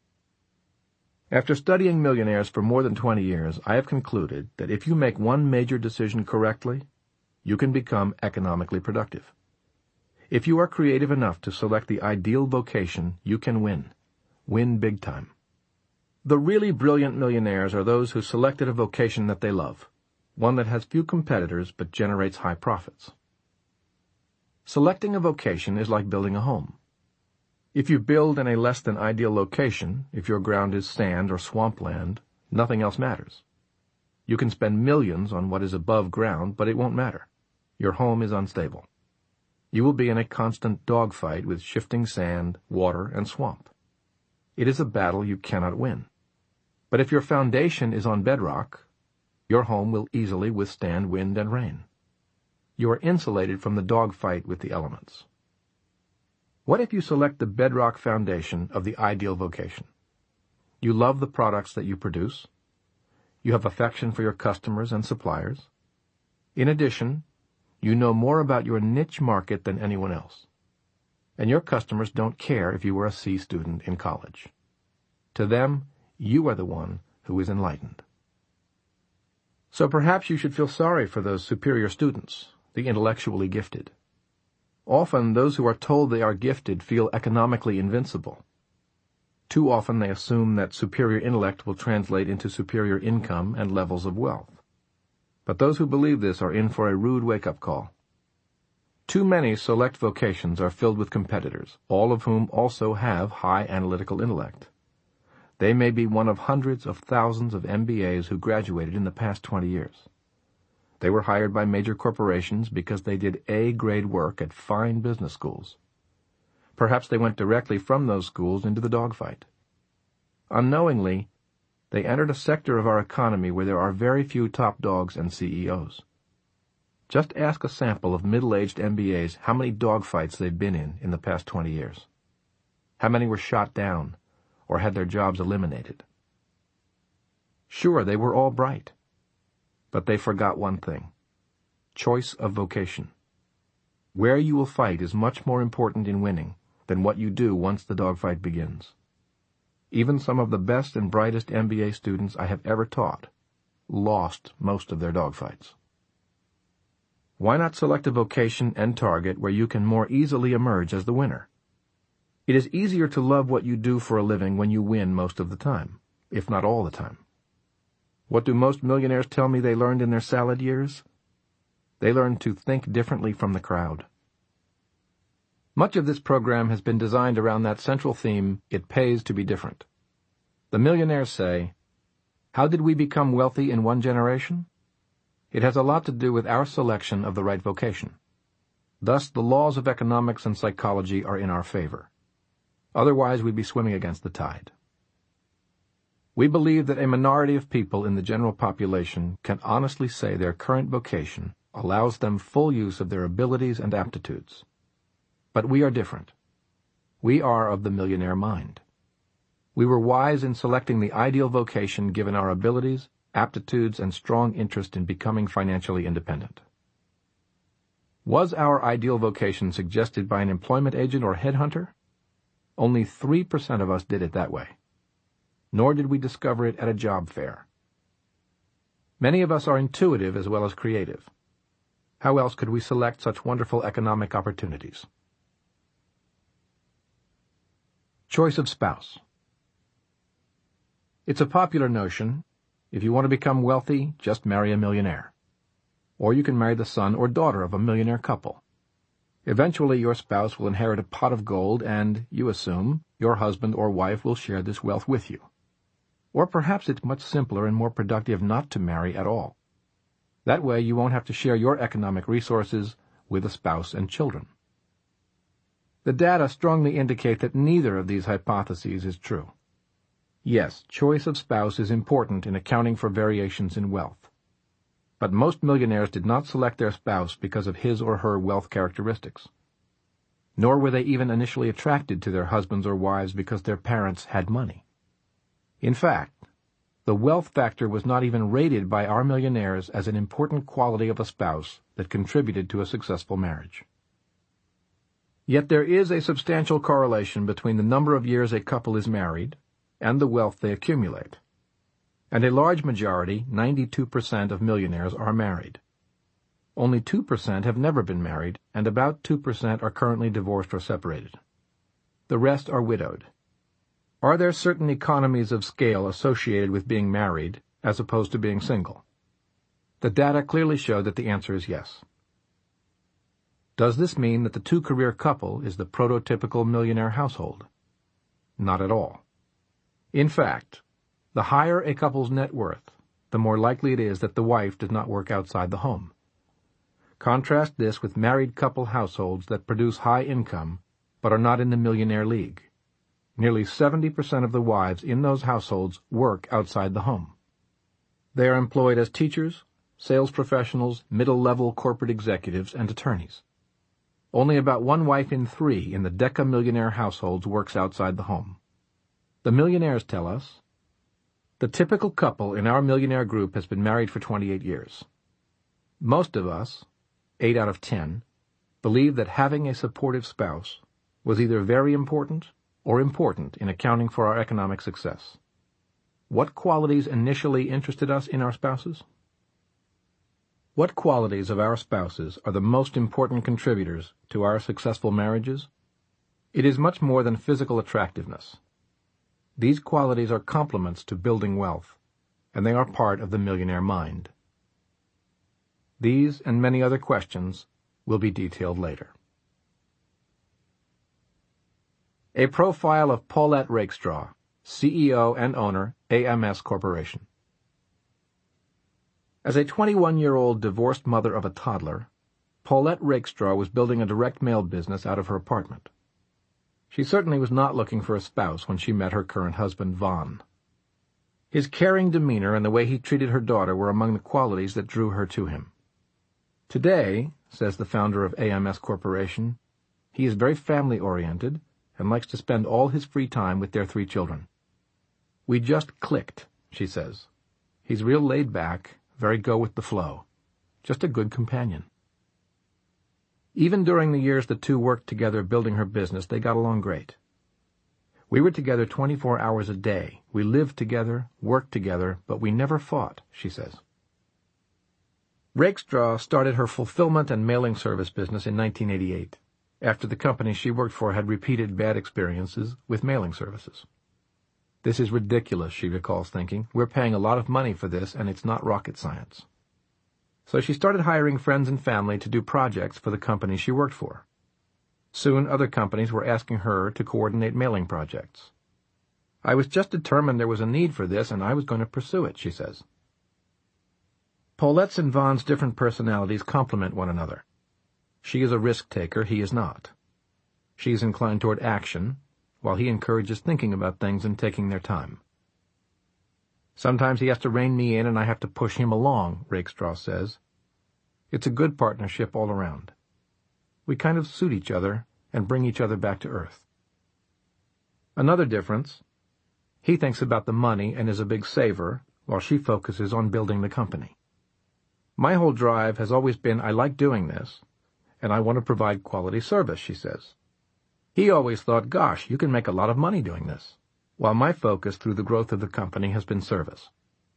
After studying millionaires for more than twenty years, I have concluded that if you make one major decision correctly, you can become economically productive. If you are creative enough to select the ideal vocation, you can win. Win big time. The really brilliant millionaires are those who selected a vocation that they love, one that has few competitors but generates high profits. Selecting a vocation is like building a home. If you build in a less than ideal location, if your ground is sand or swampland, nothing else matters. You can spend millions on what is above ground, but it won't matter. Your home is unstable. You will be in a constant dogfight with shifting sand, water, and swamp. It is a battle you cannot win. But if your foundation is on bedrock, your home will easily withstand wind and rain. You are insulated from the dogfight with the elements. What if you select the bedrock foundation of the ideal vocation? You love the products that you produce. You have affection for your customers and suppliers. In addition, you know more about your niche market than anyone else. And your customers don't care if you were a C student in college. To them, you are the one who is enlightened. So perhaps you should feel sorry for those superior students, the intellectually gifted. Often those who are told they are gifted feel economically invincible. Too often they assume that superior intellect will translate into superior income and levels of wealth. But those who believe this are in for a rude wake-up call. Too many select vocations are filled with competitors, all of whom also have high analytical intellect. They may be one of hundreds of thousands of M B As who graduated in the past twenty years. They were hired by major corporations because they did A-grade work at fine business schools. Perhaps they went directly from those schools into the dogfight. Unknowingly, they entered a sector of our economy where there are very few top dogs and C E Os. Just ask a sample of middle-aged M B As how many dogfights they've been in in the past twenty years. How many were shot down or had their jobs eliminated. Sure, they were all bright, but they forgot one thing: choice of vocation. Where you will fight is much more important in winning than what you do once the dogfight begins. Even some of the best and brightest M B A students I have ever taught lost most of their dogfights. Why not select a vocation and target where you can more easily emerge as the winner? It is easier to love what you do for a living when you win most of the time, if not all the time. What do most millionaires tell me they learned in their salad years? They learned to think differently from the crowd. Much of this program has been designed around that central theme, it pays to be different. The millionaires say, how did we become wealthy in one generation? It has a lot to do with our selection of the right vocation. Thus, the laws of economics and psychology are in our favor. Otherwise, we'd be swimming against the tide. We believe that a minority of people in the general population can honestly say their current vocation allows them full use of their abilities and aptitudes. But we are different. We are of the millionaire mind. We were wise in selecting the ideal vocation given our abilities, aptitudes, and strong interest in becoming financially independent. Was our ideal vocation suggested by an employment agent or headhunter? Only three percent of us did it that way. Nor did we discover it at a job fair. Many of us are intuitive as well as creative. How else could we select such wonderful economic opportunities? Choice of spouse. It's a popular notion, if you want to become wealthy, just marry a millionaire. Or you can marry the son or daughter of a millionaire couple. Eventually your spouse will inherit a pot of gold and, you assume, your husband or wife will share this wealth with you. Or perhaps it's much simpler and more productive not to marry at all. That way you won't have to share your economic resources with a spouse and children. The data strongly indicate that neither of these hypotheses is true. Yes, choice of spouse is important in accounting for variations in wealth. But most millionaires did not select their spouse because of his or her wealth characteristics. Nor were they even initially attracted to their husbands or wives because their parents had money. In fact, the wealth factor was not even rated by our millionaires as an important quality of a spouse that contributed to a successful marriage. Yet there is a substantial correlation between the number of years a couple is married and the wealth they accumulate. And a large majority, ninety-two percent of millionaires, are married. Only two percent have never been married, and about two percent are currently divorced or separated. The rest are widowed. Are there certain economies of scale associated with being married as opposed to being single? The data clearly show that the answer is yes. Does this mean that the two-career couple is the prototypical millionaire household? Not at all. In fact, the higher a couple's net worth, the more likely it is that the wife does not work outside the home. Contrast this with married couple households that produce high income but are not in the millionaire league. Nearly seventy percent of the wives in those households work outside the home. They are employed as teachers, sales professionals, middle-level corporate executives, and attorneys. Only about one wife in three in the deca-millionaire households works outside the home. The millionaires tell us, the typical couple in our millionaire group has been married for twenty-eight years. Most of us, eight out of ten, believe that having a supportive spouse was either very important or important in accounting for our economic success. What qualities initially interested us in our spouses? What qualities of our spouses are the most important contributors to our successful marriages? It is much more than physical attractiveness. These qualities are complements to building wealth, and they are part of the millionaire mind. These and many other questions will be detailed later. A profile of Paulette Rakestraw, C E O and owner, A M S Corporation. As a twenty-one-year-old divorced mother of a toddler, Paulette Rakestraw was building a direct mail business out of her apartment. She certainly was not looking for a spouse when she met her current husband, Vaughn. His caring demeanor and the way he treated her daughter were among the qualities that drew her to him. Today, says the founder of A M S Corporation, he is very family-oriented and likes to spend all his free time with their three children. We just clicked, she says. He's real laid-back, very go-with-the-flow. Just a good companion. Even during the years the two worked together building her business, they got along great. We were together twenty-four hours a day. We lived together, worked together, but we never fought, she says. Rakestraw started her fulfillment and mailing service business in nineteen eighty-eight, after the company she worked for had repeated bad experiences with mailing services. This is ridiculous, she recalls thinking. We're paying a lot of money for this, and it's not rocket science. So she started hiring friends and family to do projects for the company she worked for. Soon other companies were asking her to coordinate mailing projects. I was just determined there was a need for this, and I was going to pursue it, she says. Paulette's and Vaughn's different personalities complement one another. She is a risk-taker, he is not. She is inclined toward action, while he encourages thinking about things and taking their time. Sometimes he has to rein me in and I have to push him along, Rakestraw says. It's a good partnership all around. We kind of suit each other and bring each other back to earth. Another difference, he thinks about the money and is a big saver, while she focuses on building the company. My whole drive has always been I like doing this, and I want to provide quality service, she says. He always thought, gosh, you can make a lot of money doing this, while my focus through the growth of the company has been service.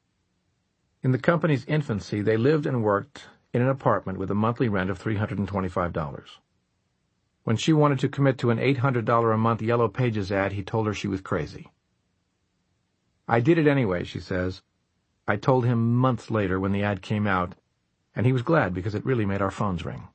In the company's infancy, they lived and worked in an apartment with a monthly rent of three hundred twenty-five dollars. When she wanted to commit to an eight hundred dollars a month Yellow Pages ad, he told her she was crazy. I did it anyway, she says. I told him months later when the ad came out, and he was glad because it really made our phones ring.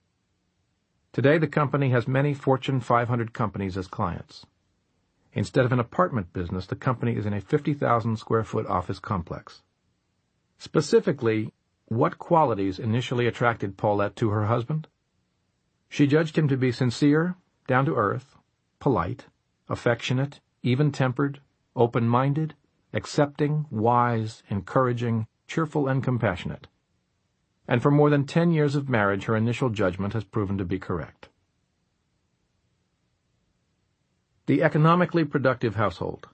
Today, the company has many Fortune five hundred companies as clients. Instead of an apartment business, the company is in a fifty thousand square foot office complex. Specifically, what qualities initially attracted Paulette to her husband? She judged him to be sincere, down-to-earth, polite, affectionate, even-tempered, open-minded, accepting, wise, encouraging, cheerful, and compassionate. And for more than ten years of marriage, her initial judgment has proven to be correct. The economically productive household.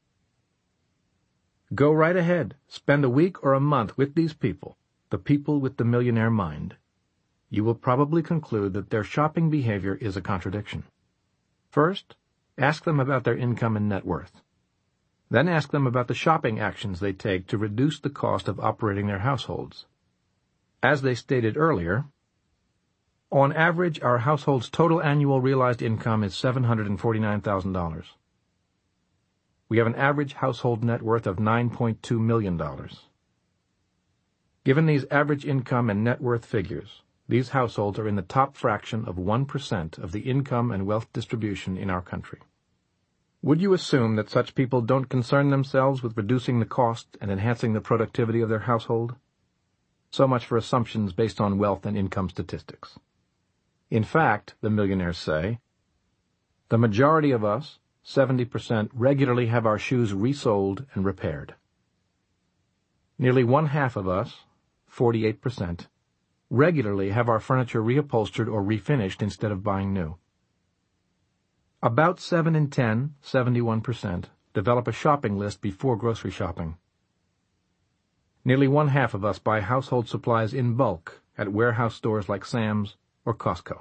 Go right ahead. Spend a week or a month with these people, the people with the millionaire mind. You will probably conclude that their shopping behavior is a contradiction. First, ask them about their income and net worth. Then ask them about the shopping actions they take to reduce the cost of operating their households. As they stated earlier, on average, our household's total annual realized income is seven hundred forty-nine thousand dollars. We have an average household net worth of nine point two million dollars. Given these average income and net worth figures, these households are in the top fraction of one percent of the income and wealth distribution in our country. Would you assume that such people don't concern themselves with reducing the cost and enhancing the productivity of their household? So much for assumptions based on wealth and income statistics. In fact, the millionaires say, the majority of us, seventy percent, regularly have our shoes resoled and repaired. Nearly one-half of us, forty-eight percent, regularly have our furniture reupholstered or refinished instead of buying new. About seven in ten, seventy-one percent, develop a shopping list before grocery shopping. Nearly one-half of us buy household supplies in bulk at warehouse stores like Sam's or Costco.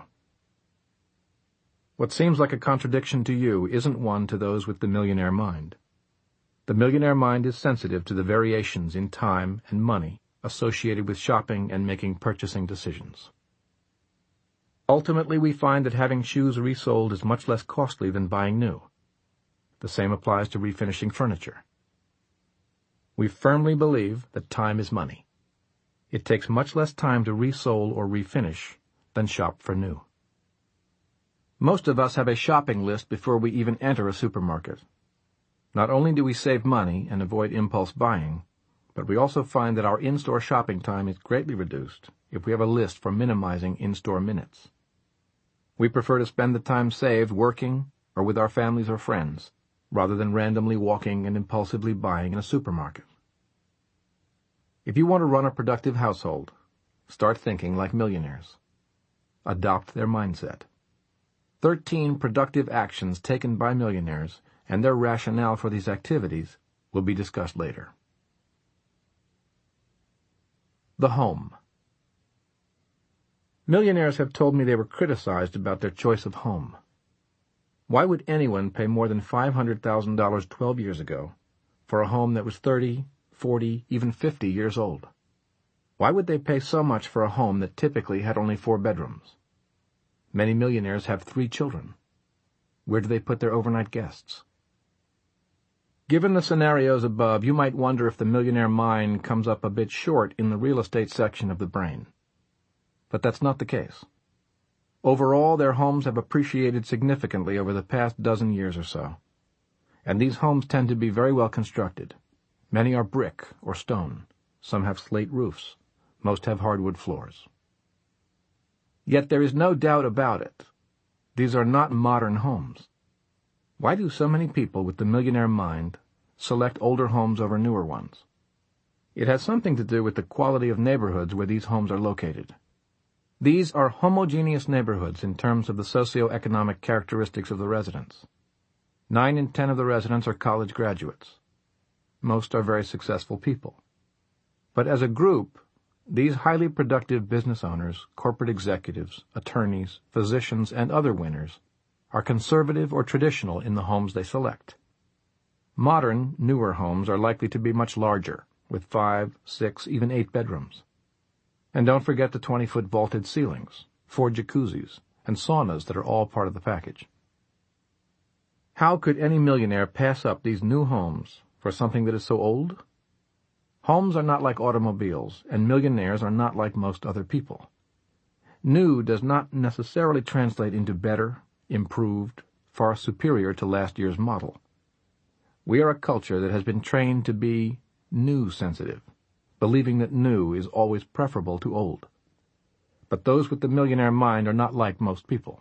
What seems like a contradiction to you isn't one to those with the millionaire mind. The millionaire mind is sensitive to the variations in time and money associated with shopping and making purchasing decisions. Ultimately, we find that having shoes resoled is much less costly than buying new. The same applies to refinishing furniture. We firmly believe that time is money. It takes much less time to resole or refinish than shop for new. Most of us have a shopping list before we even enter a supermarket. Not only do we save money and avoid impulse buying, but we also find that our in-store shopping time is greatly reduced if we have a list for minimizing in-store minutes. We prefer to spend the time saved working or with our families or friends, rather than randomly walking and impulsively buying in a supermarket. If you want to run a productive household, start thinking like millionaires. Adopt their mindset. Thirteen productive actions taken by millionaires and their rationale for these activities will be discussed later. The home. Millionaires have told me they were criticized about their choice of home. Why would anyone pay more than five hundred thousand dollars twelve years ago for a home that was thirty, forty, even fifty years old? Why would they pay so much for a home that typically had only four bedrooms? Many millionaires have three children. Where do they put their overnight guests? Given the scenarios above, you might wonder if the millionaire mind comes up a bit short in the real estate section of the brain. But that's not the case. Overall, their homes have appreciated significantly over the past dozen years or so. And these homes tend to be very well constructed. Many are brick or stone. Some have slate roofs. Most have hardwood floors. Yet there is no doubt about it. These are not modern homes. Why do so many people with the millionaire mind select older homes over newer ones? It has something to do with the quality of neighborhoods where these homes are located. These are homogeneous neighborhoods in terms of the socioeconomic characteristics of the residents. Nine in ten of the residents are college graduates. Most are very successful people. But as a group, these highly productive business owners, corporate executives, attorneys, physicians, and other winners are conservative or traditional in the homes they select. Modern, newer homes are likely to be much larger, with five, six, even eight bedrooms. And don't forget the twenty-foot vaulted ceilings, four jacuzzis, and saunas that are all part of the package. How could any millionaire pass up these new homes for something that is so old? Homes are not like automobiles, and millionaires are not like most other people. New does not necessarily translate into better, improved, far superior to last year's model. We are a culture that has been trained to be new sensitive, believing that new is always preferable to old. But those with the millionaire mind are not like most people.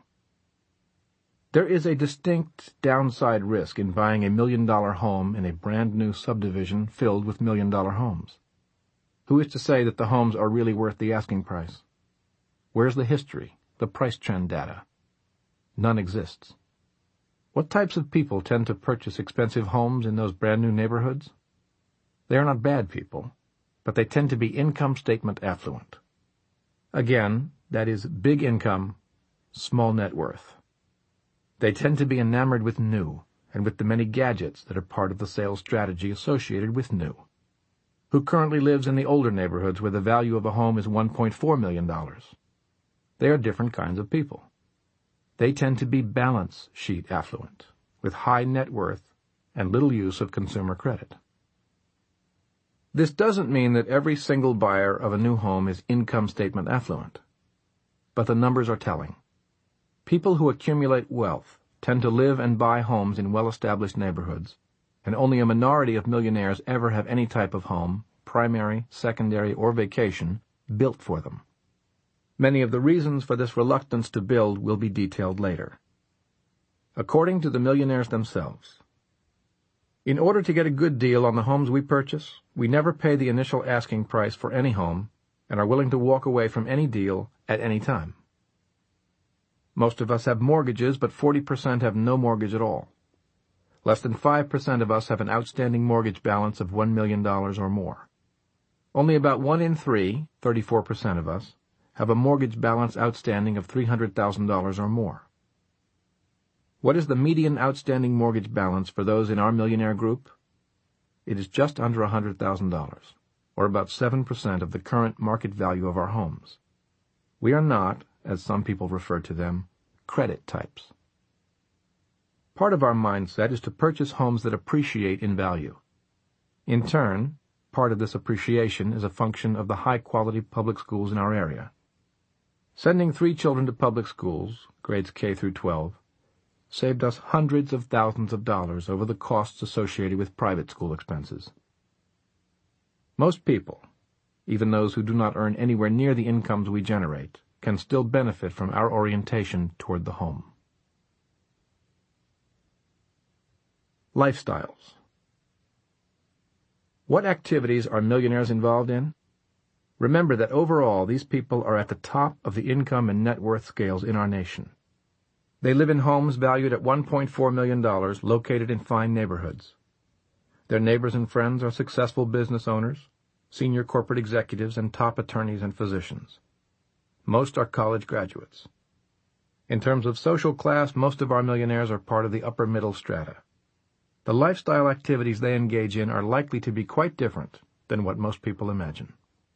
There is a distinct downside risk in buying a million-dollar home in a brand-new subdivision filled with million-dollar homes. Who is to say that the homes are really worth the asking price? Where's the history, the price trend data? None exists. What types of people tend to purchase expensive homes in those brand-new neighborhoods? They are not bad people, but they tend to be income statement affluent. Again, that is big income, small net worth. They tend to be enamored with new and with the many gadgets that are part of the sales strategy associated with new. Who currently lives in the older neighborhoods where the value of a home is one point four million dollars? They are different kinds of people. They tend to be balance sheet affluent, with high net worth and little use of consumer credit. This doesn't mean that every single buyer of a new home is income statement affluent, but the numbers are telling. People who accumulate wealth tend to live and buy homes in well-established neighborhoods, and only a minority of millionaires ever have any type of home, primary, secondary, or vacation, built for them. Many of the reasons for this reluctance to build will be detailed later. According to the millionaires themselves, in order to get a good deal on the homes we purchase, we never pay the initial asking price for any home and are willing to walk away from any deal at any time. Most of us have mortgages, but forty percent have no mortgage at all. Less than five percent of us have an outstanding mortgage balance of one million dollars or more. Only about one in three, thirty-four percent of us, have a mortgage balance outstanding of three hundred thousand dollars or more. What is the median outstanding mortgage balance for those in our millionaire group? It is just under one hundred thousand dollars, or about seven percent of the current market value of our homes. We are not, as some people refer to them, credit types. Part of our mindset is to purchase homes that appreciate in value. In turn, part of this appreciation is a function of the high-quality public schools in our area. Sending three children to public schools, grades K through twelve, saved us hundreds of thousands of dollars over the costs associated with private school expenses. Most people, even those who do not earn anywhere near the incomes we generate, can still benefit from our orientation toward the home. Lifestyles. What activities are millionaires involved in? Remember that overall these people are at the top of the income and net worth scales in our nation. They live in homes valued at one point four million dollars located in fine neighborhoods. Their neighbors and friends are successful business owners, senior corporate executives, and top attorneys and physicians. Most are college graduates. In terms of social class, most of our millionaires are part of the upper middle strata. The lifestyle activities they engage in are likely to be quite different than what most people imagine.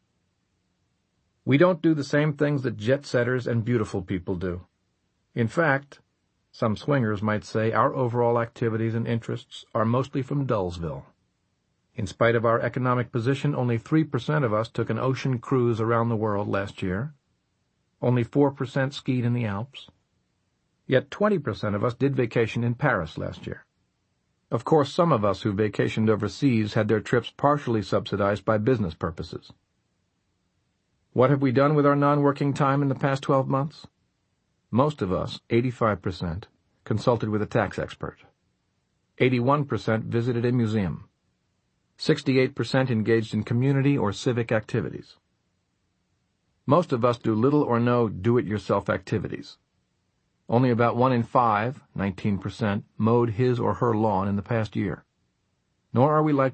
We don't do the same things that jet-setters and beautiful people do. In fact, some swingers might say our overall activities and interests are mostly from Dullsville. In spite of our economic position, only three percent of us took an ocean cruise around the world last year. Only four percent skied in the Alps. Yet twenty percent of us did vacation in Paris last year. Of course, some of us who vacationed overseas had their trips partially subsidized by business purposes. What have we done with our non-working time in the past twelve months? Most of us, eighty-five percent, consulted with a tax expert. eighty-one percent visited a museum. sixty-eight percent engaged in community or civic activities. Most of us do little or no do-it-yourself activities. Only about one in five, nineteen percent, mowed his or her lawn in the past year. Nor are we like